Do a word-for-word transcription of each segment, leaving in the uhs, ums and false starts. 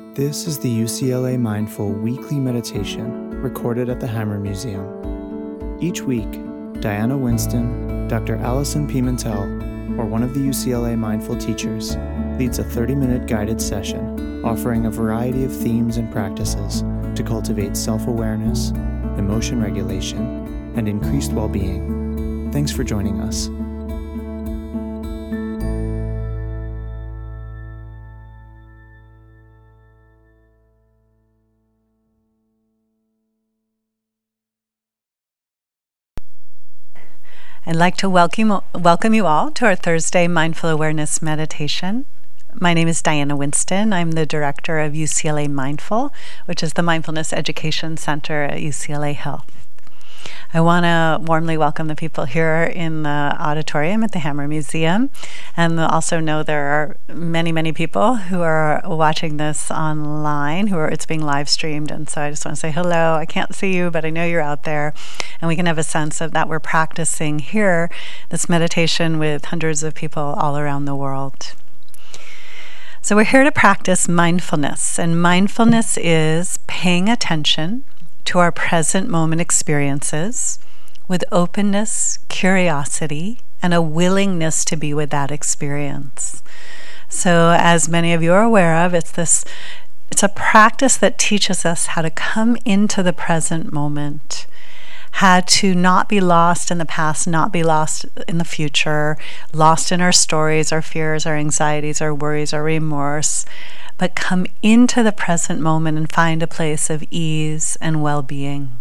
This is the U C L A Mindful Weekly Meditation recorded at the Hammer Museum. Each week, Diana Winston, Doctor Allison Pimentel, or one of the U C L A Mindful teachers leads a thirty-minute guided session offering a variety of themes and practices to cultivate self-awareness, emotion regulation, and increased well-being. Thanks for joining us. I'd like to welcome, welcome you all to our Thursday Mindful Awareness Meditation. My name is Diana Winston. I'm the director of U C L A Mindful, which is the Mindfulness Education Center at U C L A Health. I want to warmly welcome the people here in the auditorium at the Hammer Museum, and also know there are many, many people who are watching this online, who are it's being live streamed, and so I just want to say hello. I can't see you, but I know you're out there, and we can have a sense of that we're practicing here this meditation with hundreds of people all around the world. So we're here to practice mindfulness, and mindfulness is paying attention to our present moment experiences with openness, curiosity, and a willingness to be with that experience. So as many of you are aware of, it's this it's a practice that teaches us how to come into the present moment, how to not be lost in the past, not be lost in the future, lost in our stories, our fears, our anxieties, our worries, our remorse, but come into the present moment and find a place of ease and well-being.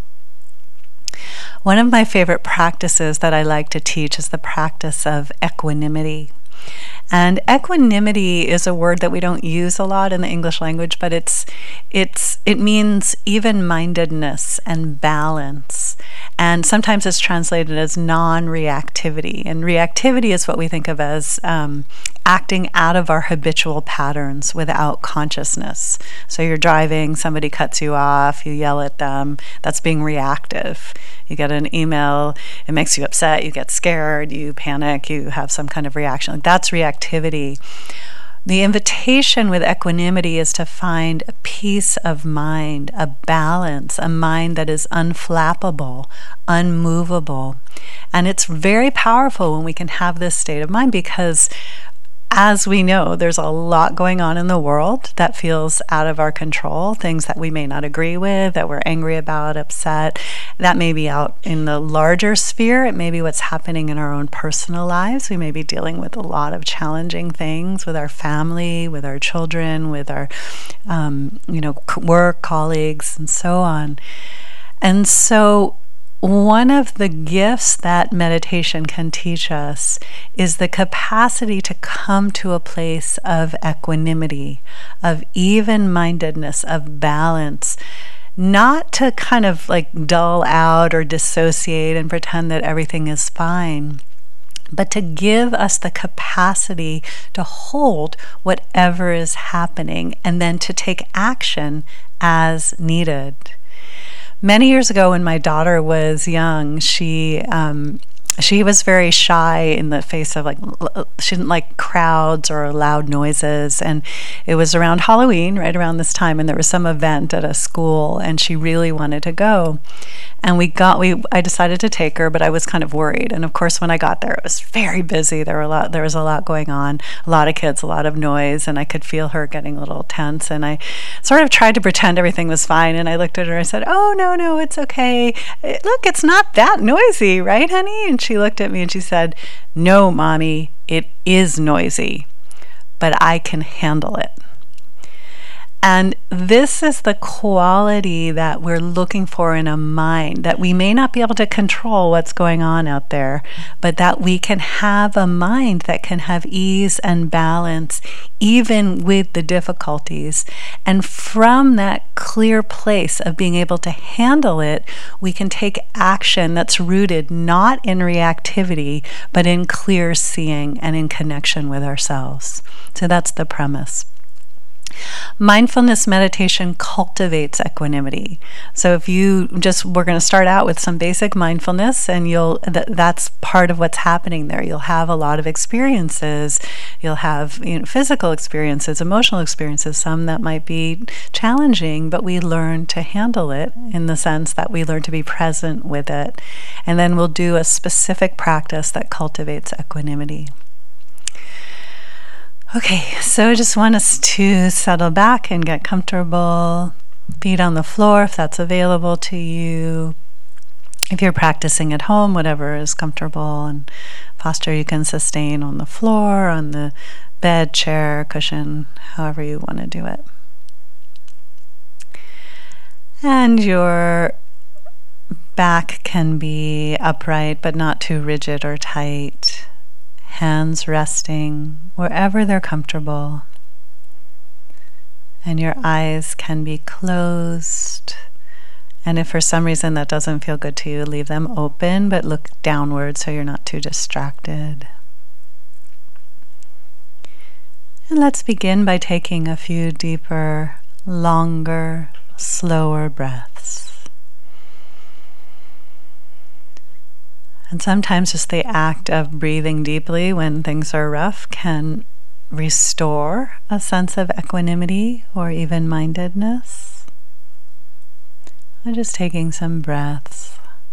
One of my favorite practices that I like to teach is the practice of equanimity. And equanimity is a word that we don't use a lot in the English language, but it's it's it means even-mindedness and balance. And sometimes it's translated as non-reactivity. And reactivity is what we think of as um, acting out of our habitual patterns without consciousness. So you're driving, somebody cuts you off, you yell at them, that's being reactive. You get an email, it makes you upset, you get scared, you panic, you have some kind of reaction. Like that's reactivity. The invitation with equanimity is to find a peace of mind, a balance, a mind that is unflappable, unmovable. And it's very powerful when we can have this state of mind because, as we know, there's a lot going on in the world that feels out of our control, things that we may not agree with, that we're angry about, upset. That may be out in the larger sphere. It may be what's happening in our own personal lives. We may be dealing with a lot of challenging things with our family, with our children, with our um, you know, work, colleagues, and so on. And so one of the gifts that meditation can teach us is the capacity to come to a place of equanimity, of even-mindedness, of balance, not to kind of like dull out or dissociate and pretend that everything is fine, but to give us the capacity to hold whatever is happening and then to take action as needed. Many years ago when my daughter was young, she um, she was very shy in the face of like, she didn't like crowds or loud noises. And it was around Halloween, right around this time, and there was some event at a school and she really wanted to go. And we got, we, I decided to take her, but I was kind of worried. And of course, when I got there, it was very busy. There were a lot, there was a lot going on, a lot of kids, a lot of noise, and I could feel her getting a little tense. And I sort of tried to pretend everything was fine. And I looked at her and I said, "Oh, no, no, it's okay. It, look, it's not that noisy, right, honey?" And she looked at me and she said, "No, Mommy, it is noisy, but I can handle it." And this is the quality that we're looking for in a mind, that we may not be able to control what's going on out there, but that we can have a mind that can have ease and balance even with the difficulties. And from that clear place of being able to handle it, we can take action that's rooted not in reactivity, but in clear seeing and in connection with ourselves. So that's the premise. Mindfulness meditation cultivates equanimity. So if you just, we're going to start out with some basic mindfulness, and you'll, th- that's part of what's happening there. You'll have a lot of experiences. You'll have, you know, physical experiences, emotional experiences, some that might be challenging, but we learn to handle it in the sense that we learn to be present with it. And then we'll do a specific practice that cultivates equanimity. Okay, so I just want us to settle back and get comfortable. Feet on the floor if that's available to you. If you're practicing at home, whatever is comfortable and posture you can sustain on the floor, on the bed, chair, cushion, however you want to do it. And your back can be upright but not too rigid or tight. Hands resting wherever they're comfortable. And your eyes can be closed. And if for some reason that doesn't feel good to you, leave them open, but look downward so you're not too distracted. And let's begin by taking a few deeper, longer, slower breaths. And sometimes just the act of breathing deeply when things are rough can restore a sense of equanimity or even-mindedness. And just taking some breaths.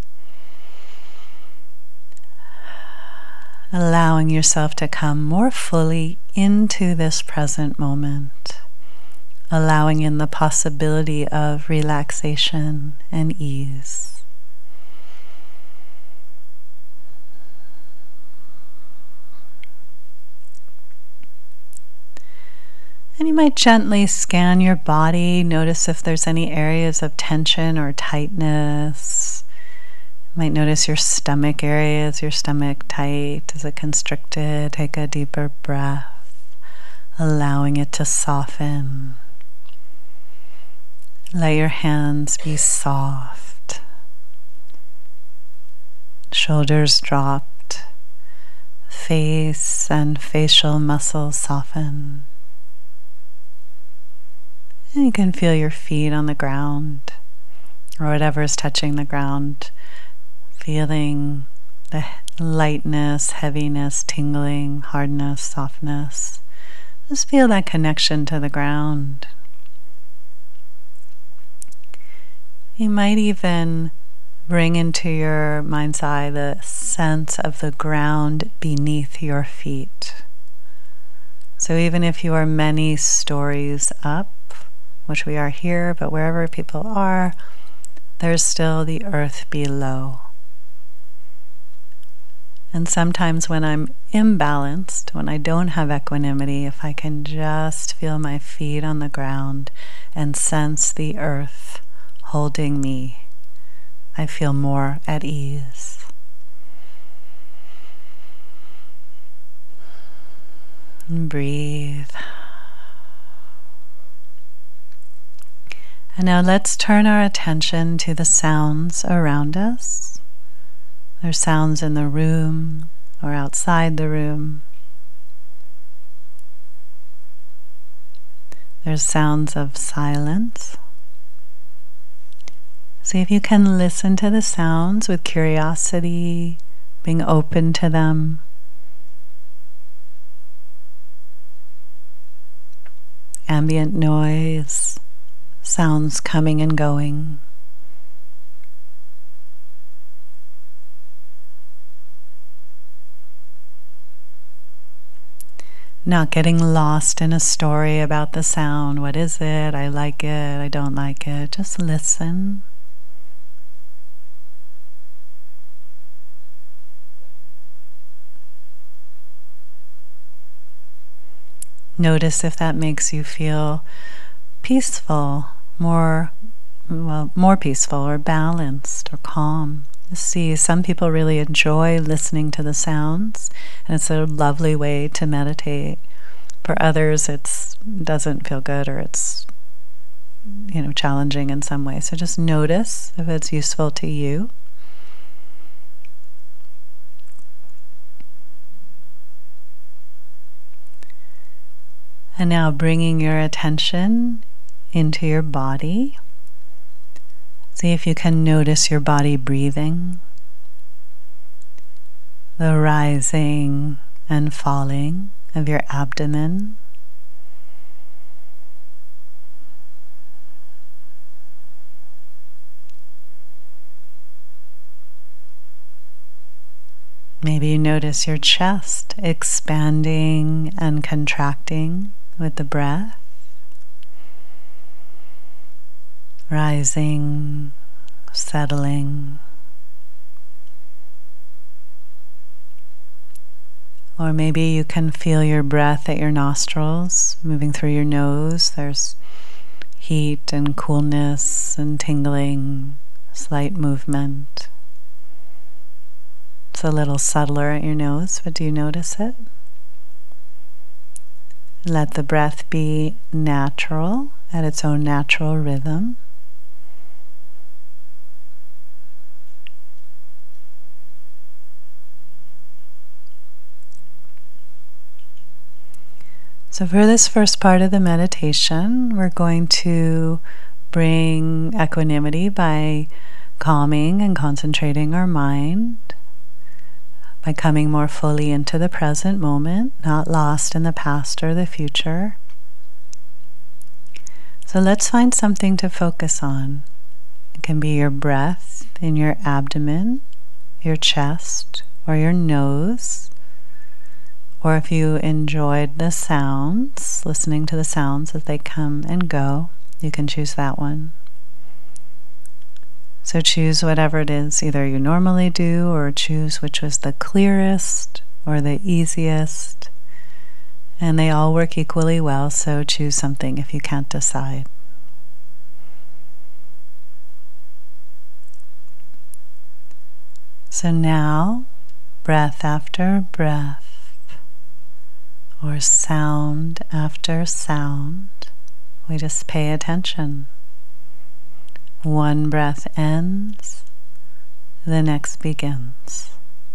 Allowing yourself to come more fully into this present moment. Allowing in the possibility of relaxation and ease. And you might gently scan your body, notice if there's any areas of tension or tightness. You might notice your stomach area. Is your stomach tight? Is it constricted? Take a deeper breath, allowing it to soften. Let your hands be soft. Shoulders dropped. Face and facial muscles soften. And you can feel your feet on the ground or whatever is touching the ground, feeling the lightness, heaviness, tingling, hardness, softness. Just feel that connection to the ground. You might even bring into your mind's eye the sense of the ground beneath your feet. So even if you are many stories up, which we are here, but wherever people are, there's still the earth below. And sometimes when I'm imbalanced, when I don't have equanimity, if I can just feel my feet on the ground and sense the earth holding me, I feel more at ease. And breathe. And now let's turn our attention to the sounds around us. There's sounds in the room or outside the room. There's sounds of silence. See if you can listen to the sounds with curiosity, being open to them. Ambient noise. Sounds coming and going. Not getting lost in a story about the sound. What is it? I like it. I don't like it. Just listen. Notice if that makes you feel peaceful, more, well, more peaceful or balanced or calm. See, some people really enjoy listening to the sounds, and it's a lovely way to meditate. For others, it doesn't feel good, or it's, you know, challenging in some way. So just notice if it's useful to you. And now bringing your attention into your body. See if you can notice your body breathing, the rising and falling of your abdomen. Maybe you notice your chest expanding and contracting with the breath, rising, settling. Or maybe you can feel your breath at your nostrils, moving through your nose. There's heat and coolness and tingling, slight movement. It's a little subtler at your nose, but do you notice it? Let the breath be natural, at its own natural rhythm. So for this first part of the meditation, we're going to bring equanimity by calming and concentrating our mind, by coming more fully into the present moment, not lost in the past or the future. So let's find something to focus on. It can be your breath in your abdomen, your chest, or your nose. Or if you enjoyed the sounds, listening to the sounds as they come and go, you can choose that one. So choose whatever it is either you normally do, or choose which was the clearest or the easiest. And they all work equally well, so choose something if you can't decide. So now, breath after breath, or sound after sound, we just pay attention. One breath ends, the next begins.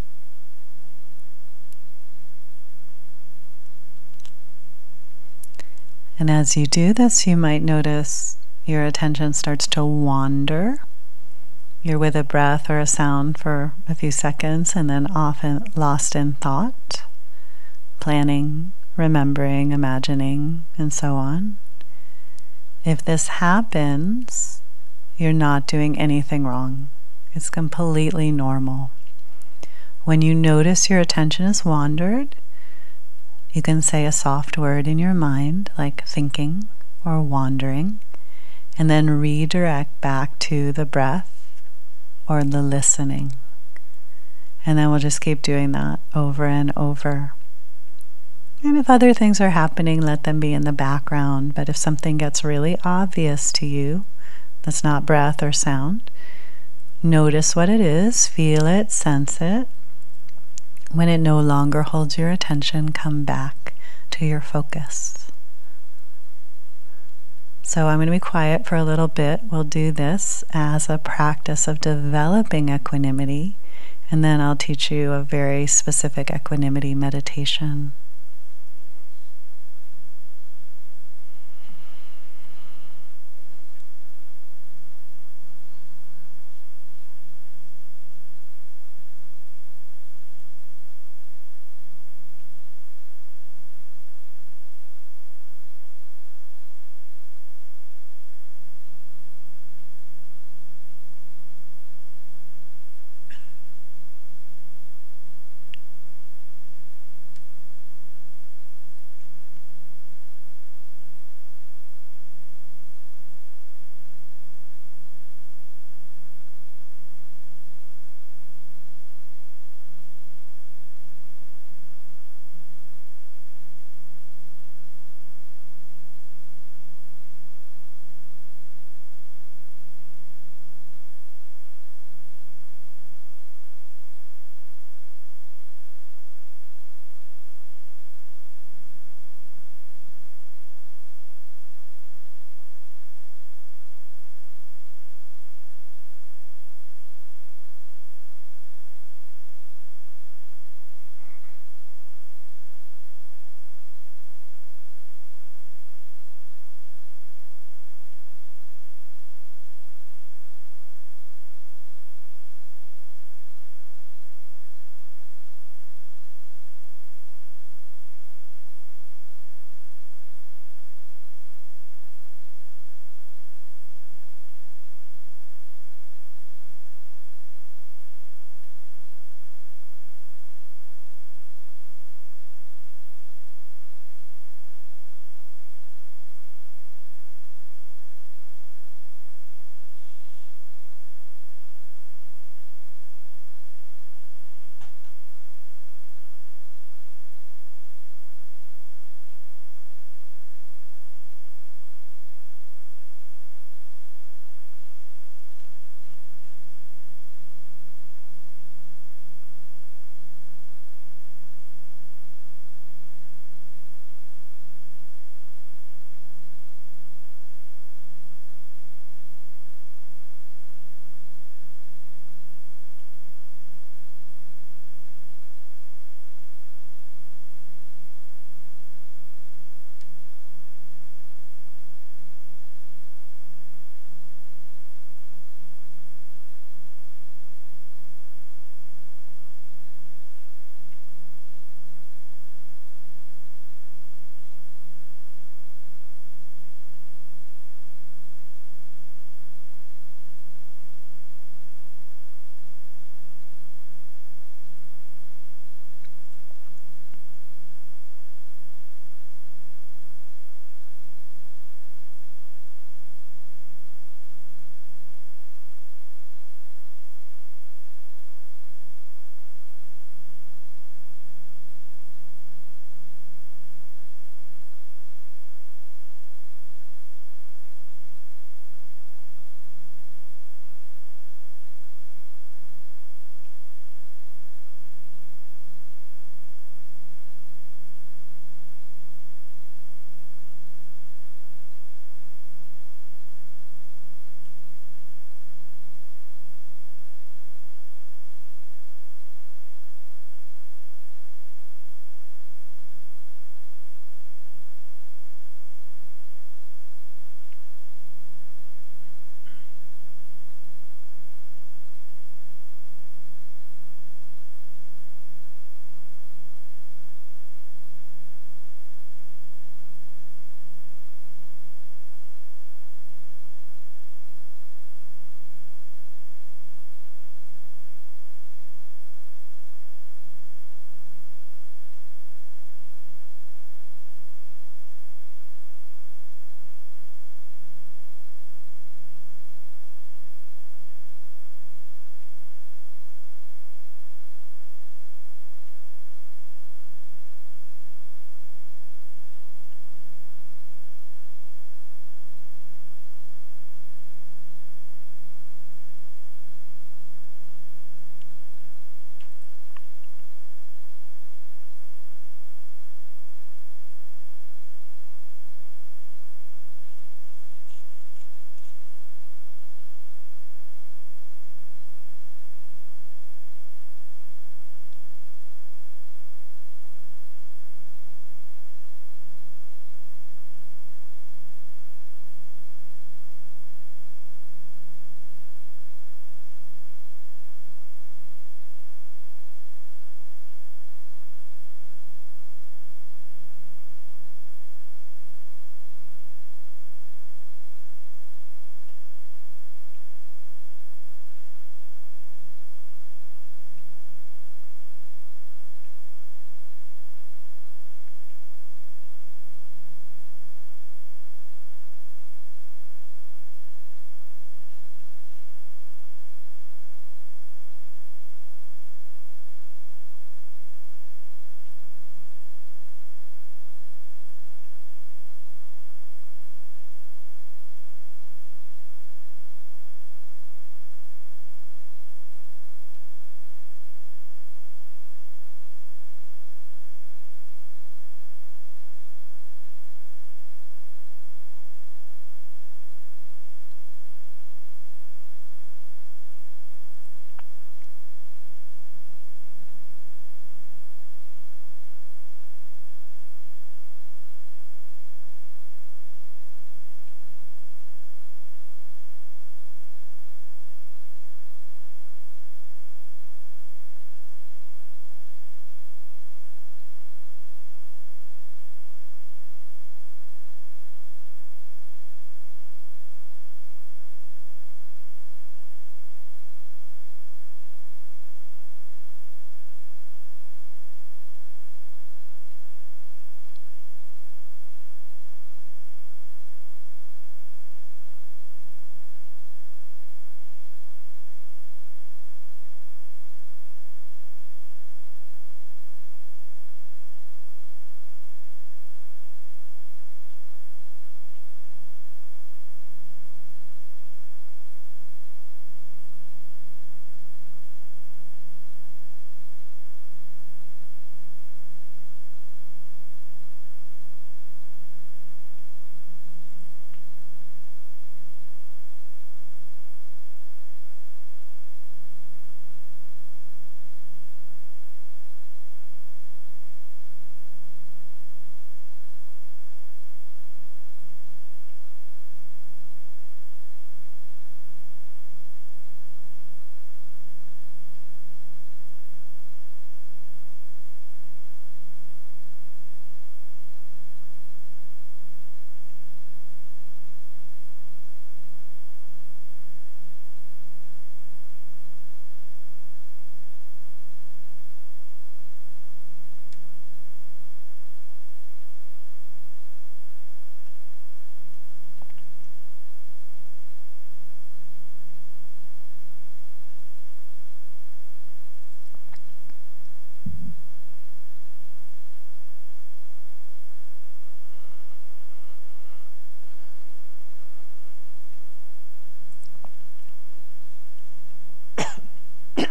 And as you do this, you might notice your attention starts to wander. You're with a breath or a sound for a few seconds and then often lost in thought, planning, remembering, imagining, and so on. If this happens, you're not doing anything wrong. It's completely normal. When you notice your attention has wandered, you can say a soft word in your mind, like thinking or wandering, and then redirect back to the breath or the listening. And then we'll just keep doing that over and over. And if other things are happening, let them be in the background. But if something gets really obvious to you, that's not breath or sound, notice what it is, feel it, sense it. When it no longer holds your attention, come back to your focus. So I'm going to be quiet for a little bit. We'll do this as a practice of developing equanimity, and then I'll teach you a very specific equanimity meditation.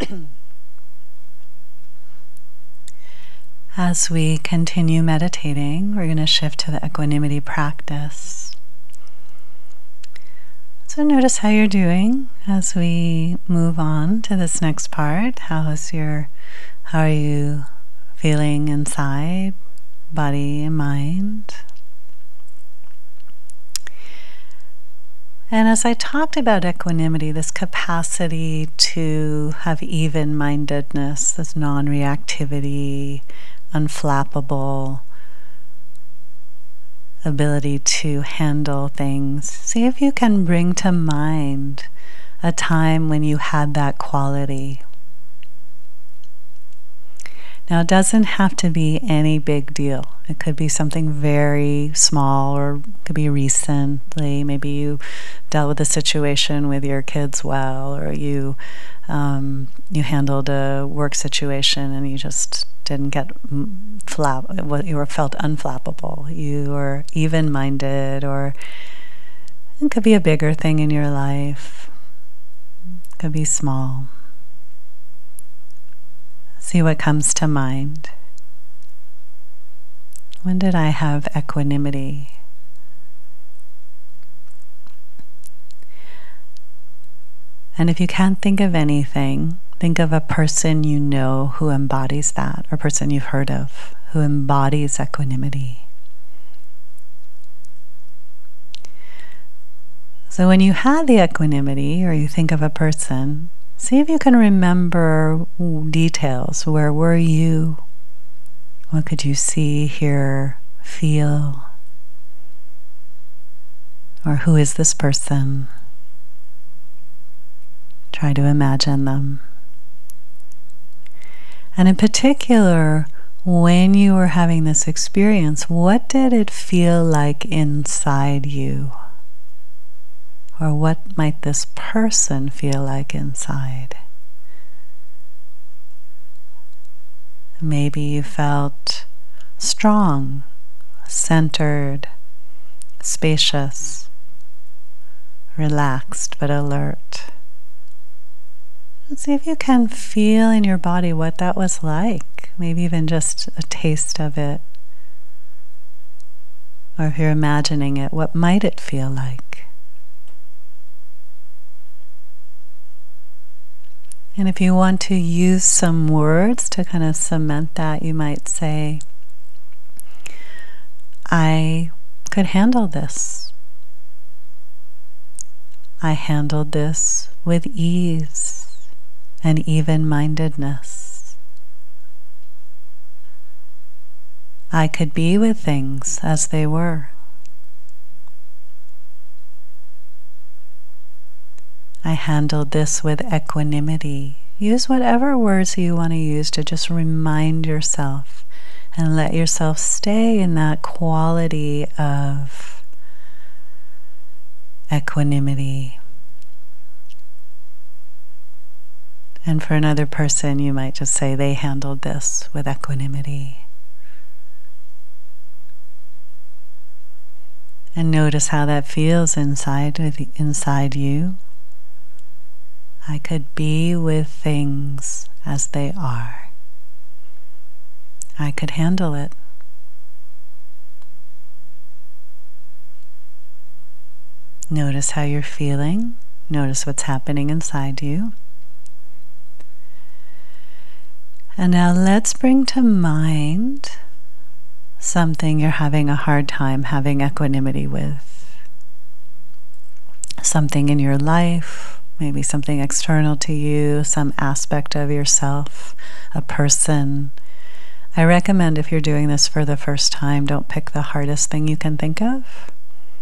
As we continue meditating, we're going to shift to the equanimity practice. So notice how you're doing as we move on to this next part. How is your, how are you feeling inside, body and mind? And as I talked about equanimity, this capacity to have even-mindedness, this non-reactivity, unflappable ability to handle things. See if you can bring to mind a time when you had that quality. Now, it doesn't have to be any big deal. It could be something very small, or it could be recently. Maybe you dealt with a situation with your kids well, or you um, you handled a work situation and you just didn't get flap. You were felt unflappable. You were even-minded, or it could be a bigger thing in your life. It could be small. See what comes to mind. When did I have equanimity? And if you can't think of anything, think of a person you know who embodies that, or a person you've heard of who embodies equanimity. So when you had the equanimity, or you think of a person, see if you can remember details. Where were you? What could you see, hear, feel? Or who is this person? Try to imagine them. And in particular, when you were having this experience, what did it feel like inside you? Or what might this person feel like inside? Maybe you felt strong, centered, spacious, relaxed but alert. Let's see if you can feel in your body what that was like. Maybe even just a taste of it. Or if you're imagining it, what might it feel like? And if you want to use some words to kind of cement that, you might say, I could handle this. I handled this with ease and even-mindedness. I could be with things as they were. I handled this with equanimity. Use whatever words you want to use to just remind yourself and let yourself stay in that quality of equanimity. And for another person, you might just say they handled this with equanimity. And notice how that feels inside with inside you. I could be with things as they are. I could handle it. Notice how you're feeling. Notice what's happening inside you. And now let's bring to mind something you're having a hard time having equanimity with. Something in your life, maybe something external to you, some aspect of yourself, a person. I recommend if you're doing this for the first time, don't pick the hardest thing you can think of.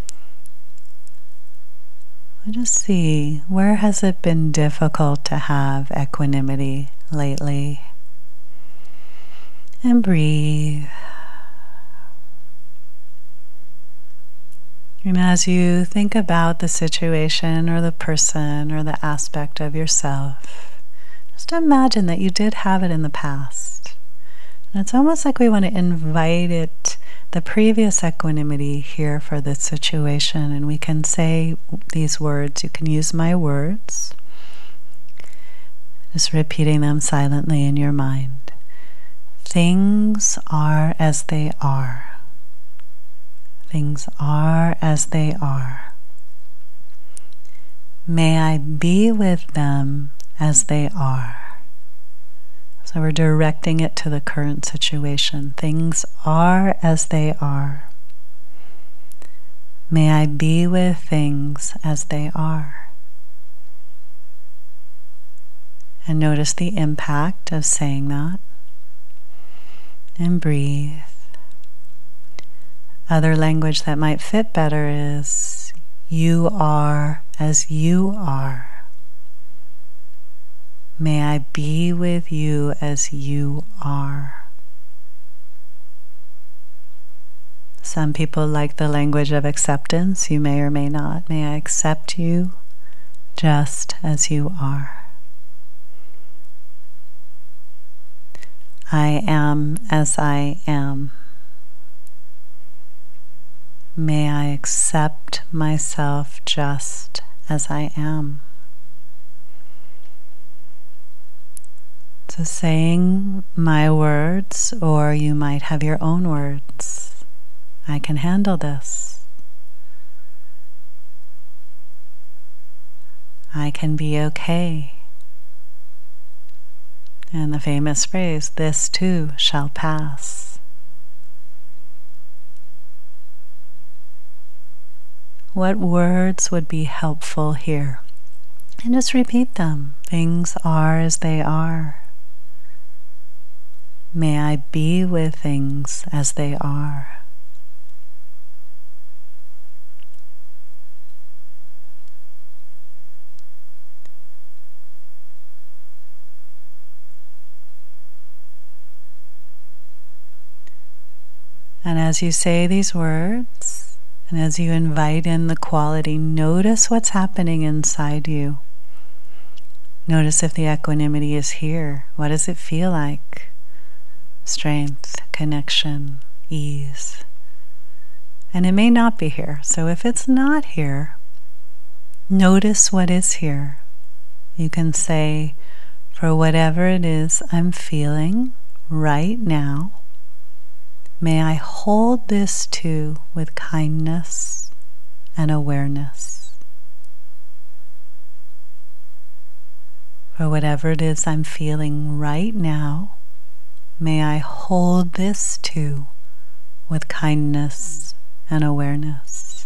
Just see, where has it been difficult to have equanimity lately? And breathe. And as you think about the situation or the person or the aspect of yourself, just imagine that you did have it in the past. And it's almost like we want to invite it, the previous equanimity here for this situation, and we can say these words. You can use my words. Just repeating them silently in your mind. Things are as they are. Things are as they are. May I be with them as they are. So we're directing it to the current situation. Things are as they are. May I be with things as they are. And notice the impact of saying that. And breathe. Other language that might fit better is, you are as you are. May I be with you as you are. Some people like the language of acceptance. You may or may not. May I accept you just as you are. I am as I am. May I accept myself just as I am. So saying my words, or you might have your own words. I can handle this. I can be okay. And the famous phrase, this too shall pass. What words would be helpful here? And just repeat them. Things are as they are. May I be with things as they are. And as you say these words, and as you invite in the quality, notice what's happening inside you. Notice if the equanimity is here. What does it feel like? Strength, connection, ease. And it may not be here. So if it's not here, notice what is here. You can say, for whatever it is I'm feeling right now, may I hold this too with kindness and awareness. For whatever it is I'm feeling right now, may I hold this too with kindness and awareness.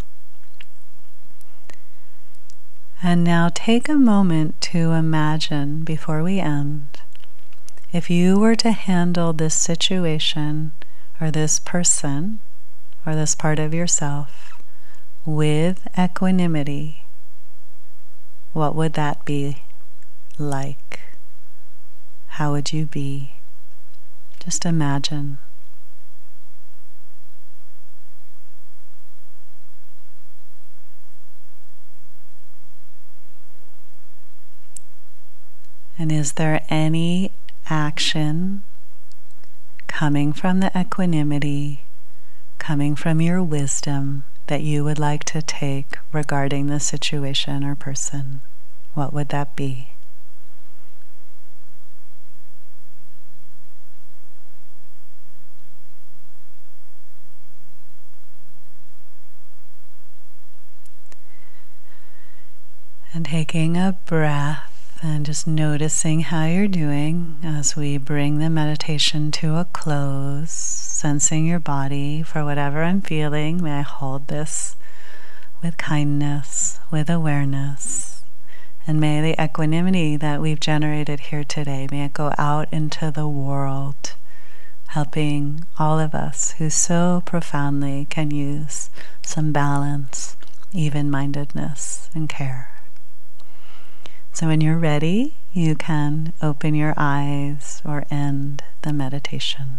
And now take a moment to imagine, before we end, if you were to handle this situation or this person, or this part of yourself, with equanimity, what would that be like? How would you be? Just imagine. And is there any action coming from the equanimity, coming from your wisdom, that you would like to take regarding the situation or person? What would that be? And taking a breath and just noticing how you're doing as we bring the meditation to a close, sensing your body. For whatever I'm feeling, may I hold this with kindness, with awareness, and may the equanimity that we've generated here today, may it go out into the world, helping all of us who so profoundly can use some balance, even-mindedness, and care. So when you're ready, you can open your eyes or end the meditation.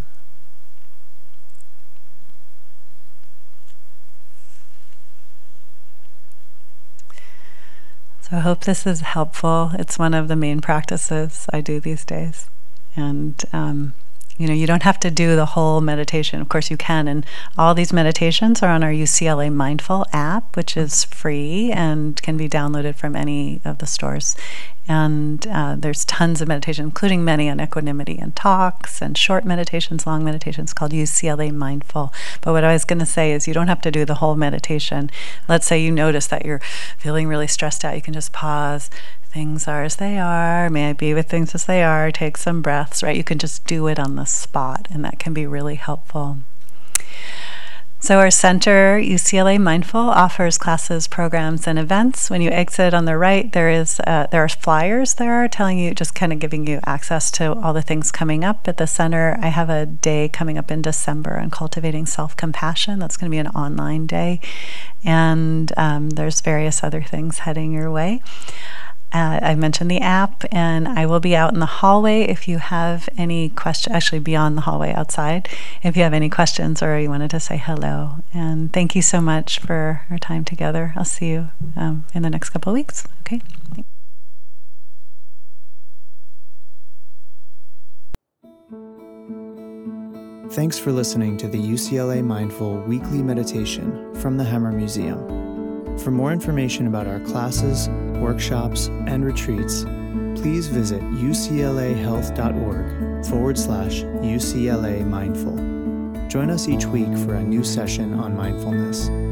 So I hope this is helpful. It's one of the main practices I do these days. And um, you know, you don't have to do the whole meditation. Of course you can, and all these meditations are on our U C L A Mindful app, which is free and can be downloaded from any of the stores. And uh, there's tons of meditation, including many on equanimity and talks and short meditations, long meditations, called U C L A Mindful. But what I was going to say is you don't have to do the whole meditation. Let's say you notice that you're feeling really stressed out. You can just pause. Things are as they are. May I be with things as they are. Take some breaths, right? You can just do it on the spot, and that can be really helpful. So our center, U C L A Mindful, offers classes, programs, and events. When you exit on the right, there is uh, there are flyers there telling you, just kind of giving you access to all the things coming up at the center. I have a day coming up in December on cultivating self-compassion. That's going to be an online day, and um, there's various other things heading your way. Uh, I mentioned the app, and I will be out in the hallway if you have any questions, actually beyond the hallway outside, if you have any questions or you wanted to say hello. And thank you so much for our time together. I'll see you um, in the next couple of weeks. Okay. Thanks for listening to the U C L A Mindful Weekly Meditation from the Hammer Museum. For more information about our classes, workshops, and retreats, please visit uclahealth.org forward slash UCLA Mindful. Join us each week for a new session on mindfulness.